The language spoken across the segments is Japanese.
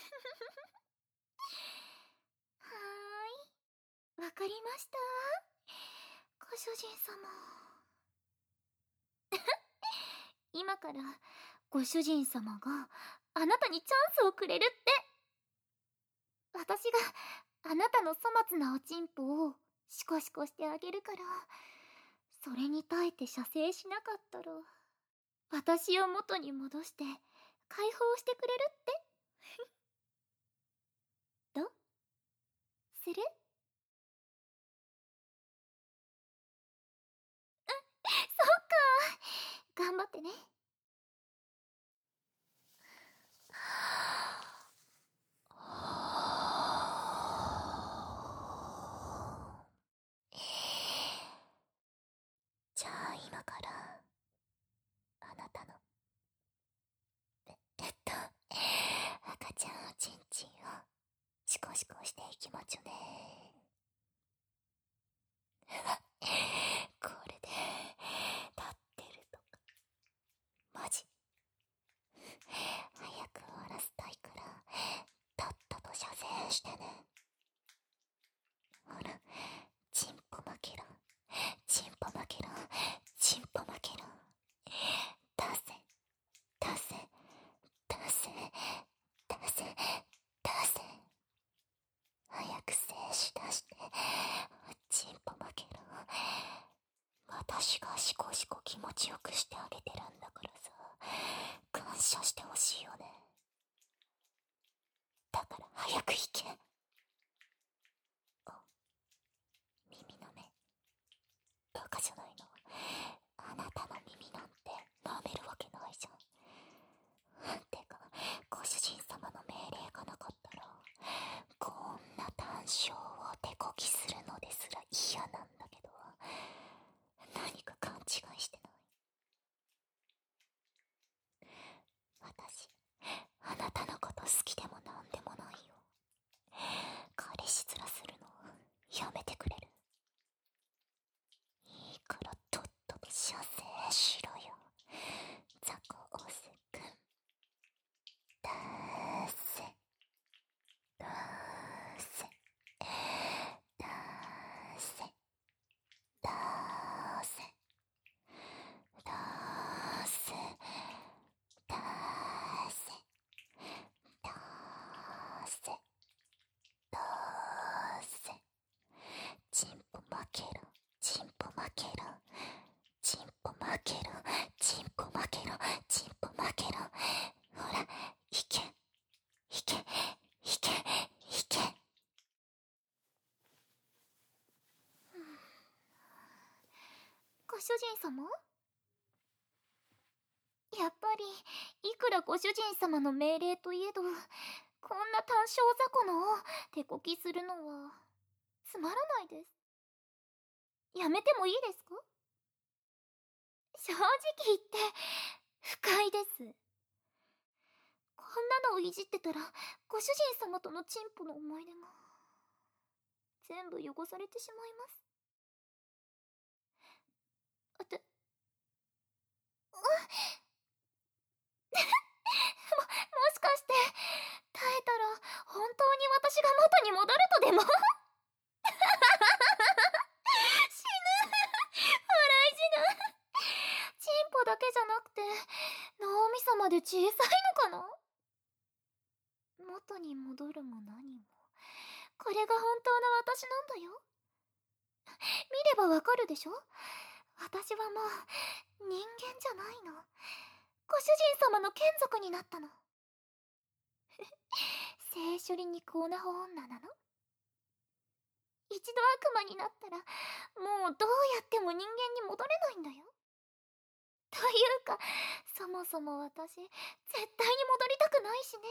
はーい、わかりました。ご主人様。今からご主人様があなたにチャンスをくれるって。私があなたの粗末なおちんぽをシコシコしてあげるから、それに耐えて射精しなかったら私を元に戻して解放してくれるって。どうする？そうか、頑張ってね。じゃあ今からあなたの赤ちゃんおちんちんをシコシコしていきまちょね。これで立ってるとかマジ早く終わらせたいからとっとと射精してね。ほら、チンポ負けろ、チンポ負けろ、チンポ負けろ。出せ出せ出せ出せ出せ。早く精子出してチンポ負けろ。私がシコシコ気持ちよくしてあげてるんだからさ、感謝してほしいよね。だから早く行け。お、耳の目バカじゃないの。あなたの耳なんて舐めるわけないじゃん。てかご主人様の命令がなかったらこんな短笑を手こきするのですら嫌なんだけど、何か勘違いしてない？私あなたのこと好きでもなんでもないよ。彼氏面するのやめてくれる？いいからとっとと射精しろよ、ザコオスくん。出せ出せ出せ出せ出せ出せ出せ出せ。チンポ負けろ、チンポ負けろ、チンポ負けろ、チンポ負けろ、チンポ負けろ。ほら、いけいけいけいけ。ご主人様？やっぱりいくらご主人様の命令といえど、こんな単勝雑魚のを手こきするのはつまらないです。やめてもいいですか？正直言って不快です。こんなのをいじってたらご主人様とのチンポの思い出が全部汚されてしまいます。もしかして耐えたら本当に私が元に戻るとでも？死ぬ。笑い死ぬ。チンポだけじゃなくて脳みそまで小さいのかな？元に戻るも何もこれが本当の私なんだよ。見ればわかるでしょ？私はもう人間じゃないの。ご主人様の眷属になったの。性処理にコーナホ女なの？一度悪魔になったらもうどうやっても人間に戻れないんだよ。というかそもそも私絶対に戻りたくないしね。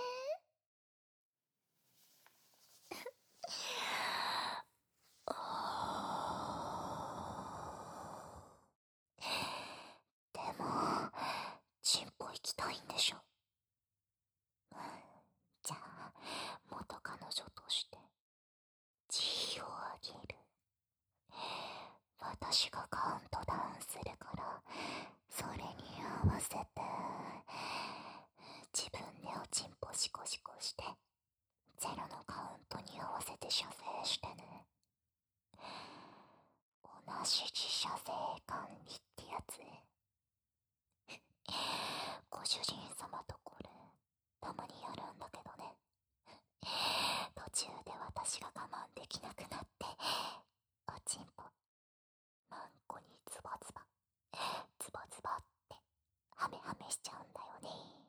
でもチンポ行きたいんでしょ？じゃあ元彼女としてGをあげる。私がカウントダウンするからそれに合わせて自分でおちんぽシコシコ主人様とこれ、たまにやるんだけどね。途中で私が我慢できなくなって、おちんぽ、マンコにズバズバ、ズバズバって、ハメハメしちゃうんだよね。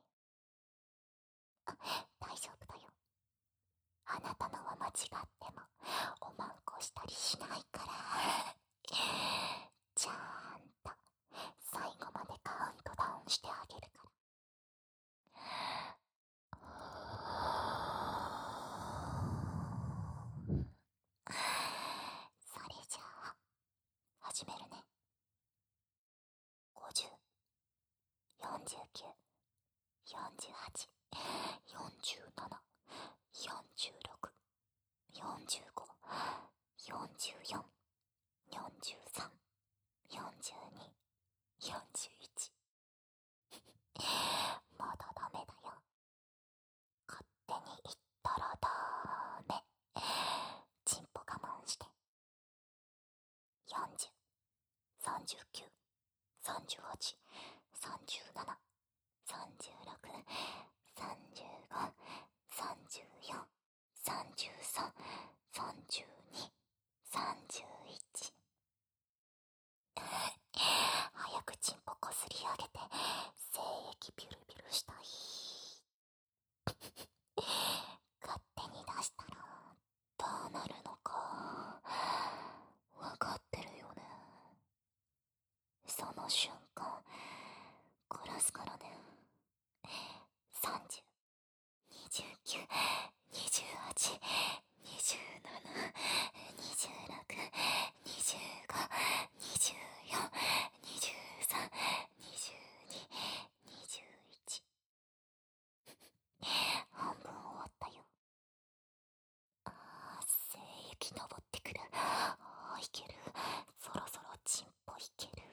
大丈夫だよ。あなたのは間違っても、おまんこしたりしないから。ちゃんと、最後までカウントダウンしてあげるから。それじゃあ、始めるね。50、49、48、47、46、45、44、43、42、41。まだダメだよ。勝手に言ったらダメ。チンポ我慢して。40、39、38、37、36、35、34、33、32、31。早くチンポこすり上げて精液ビュルビュルしたい。勝手に出したらどうなるのかわかってるよね。その瞬間殺すからね。30、29、28、27、26、25、24、23、22、21。半分終わったよ。精液昇ってくる。いける。そろそろチンポいける。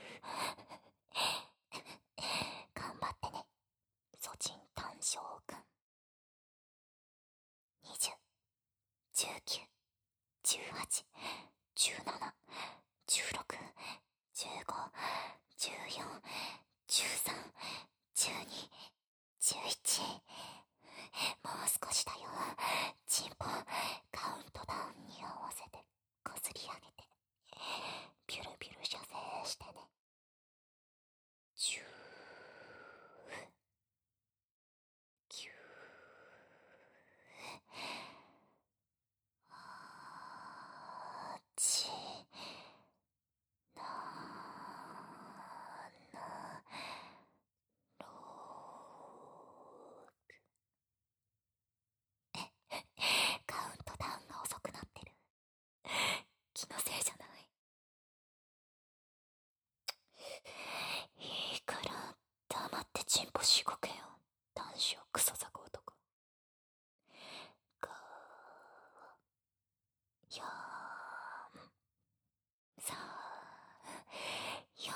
頑張ってね、ソチン単将軍。20、19、18、17、16、15、14、13、12、11。もう少しだよ。チンポ、カウントダウンに合わせてこすり上げて、ビュルビュル射精してね。10、9、8、7、カウントダウンが遅くなってる。気のせいじゃない。いいから黙ってチンポしごけよ、男子をクソザコ男。5、4、3、4。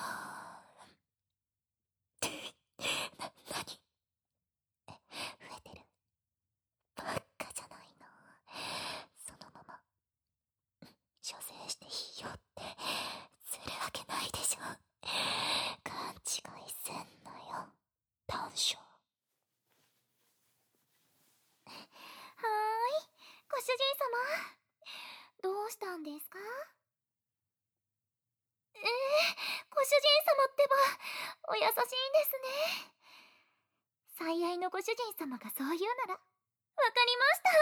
何増えてる。ばっかじゃないの。そのまま射精していいよってするわけないでしょ。勘違いすんなよ、短所。はーい、ご主人様、どうしたんですか？ご主人様ってばお優しいんですね。最愛のご主人様がそう言うならわかりました。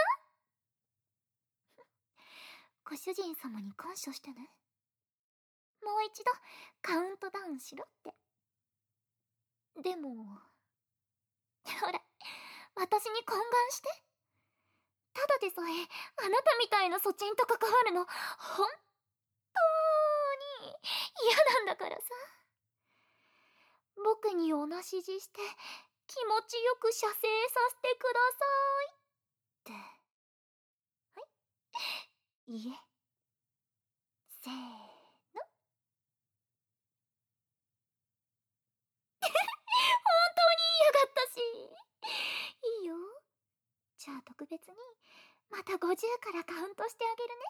ご主人様に感謝してね。もう一度カウントダウンしろって。でもほら、私に懇願して。ただでさえあなたみたいなソチンと関わるの本当に嫌なんだからさ。僕におなしじして気持ちよく射精させてくださいって。はい、いえ、せーの。本当に言いやがったし。いいよ。じゃあ特別にまた50からカウントしてあげるね。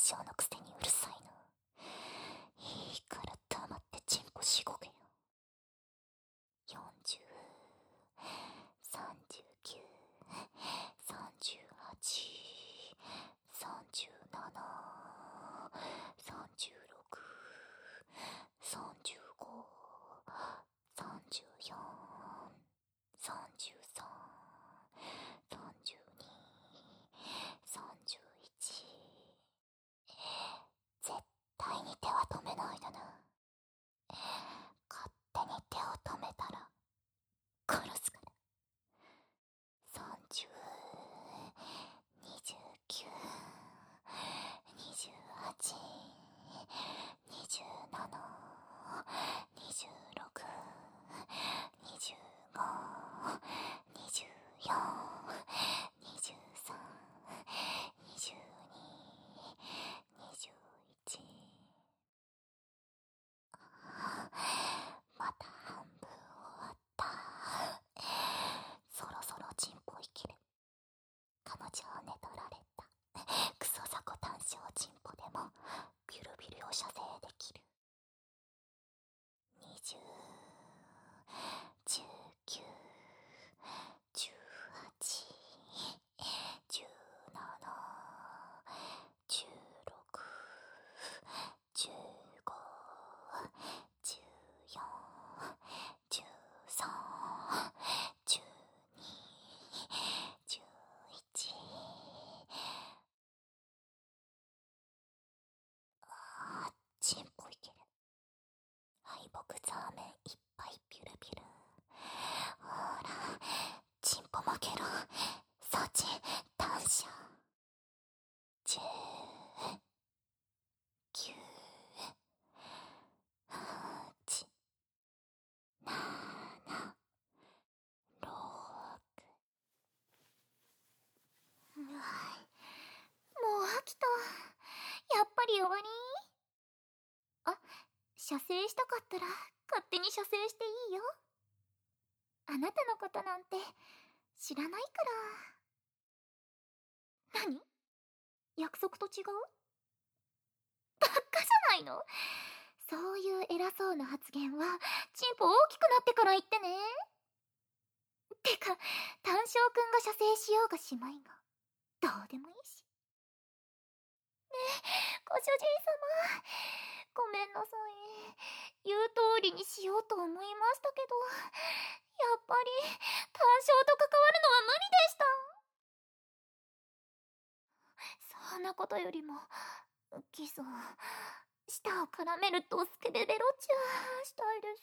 性のくせにうるさいの。いいから黙ってチンポしごけよ。40、39、38、37、36、35、34、33、32、31。絶対に手は止めないでな。勝手に手を止めたら殺すから。30、29、28、27、26、25、24、23、22、21。また半分終わった。そろそろチンポ生きる。彼女を寝取られたクソザコ単勝チンポでもビュルビュルを射精できる。20、19、18、17、16、15、14、13、12、11。チンポいける。敗北ザーメンいっぱいピュルピュル。ほら、チンポ負けろ。ソチ、単勝。10、9、8、7、6。もう飽きた。やっぱり終わり？あ、射精したかったら勝手に射精していいよ。あなたのことなんて知らないから。何？約束と違う？バカじゃないの？そういう偉そうな発言はチンポ大きくなってから言ってね。てか、単勝くんが射精しようがしまいがどうでもいいし。ねえ、ご主人様、ごめんなさい。言う通りにしようと思いましたけど、やっぱり単勝と関わるのは無理でした。そんなことよりもキスを、舌を絡めるとスケベベロチューしたいです。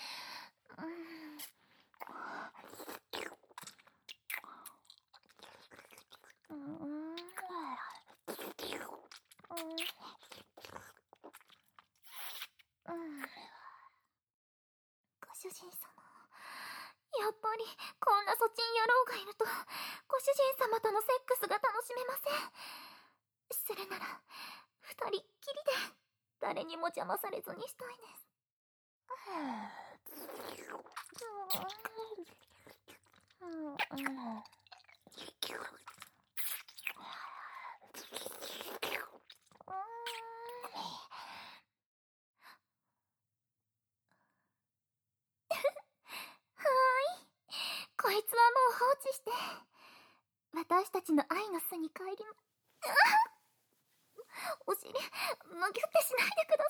ご主人様、やっぱりこんなそちん野郎がいるとご主人様とのセックスが楽しめません。するなら二人っきりで誰にも邪魔されずにしたいです。こいつはもう放置して、私たちの愛の巣に帰りお尻、むぎゅってしないでくだ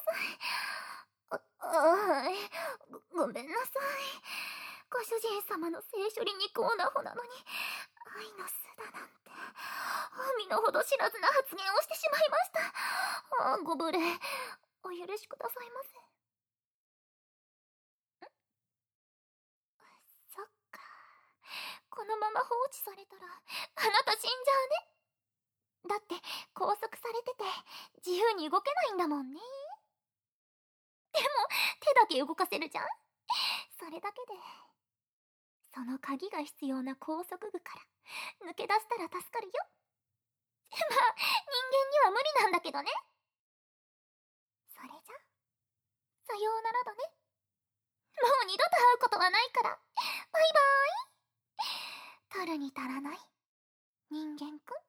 さい。ごめんなさい。ご主人様の性処理にコーナホなのに、愛の巣だなんて、身の程知らずな発言をしてしまいました。ご無礼、お許しくださいませ。そっか。このまま放置されたら、あなた死んじゃうね。だって拘束されてて自由に動けないんだもんね。でも手だけ動かせるじゃん。それだけで。その鍵が必要な拘束具から抜け出したら助かるよ。まあ人間には無理なんだけどね。それじゃさようならだね。もう二度と会うことはないから。バイバーイ。取るに足らない人間くん。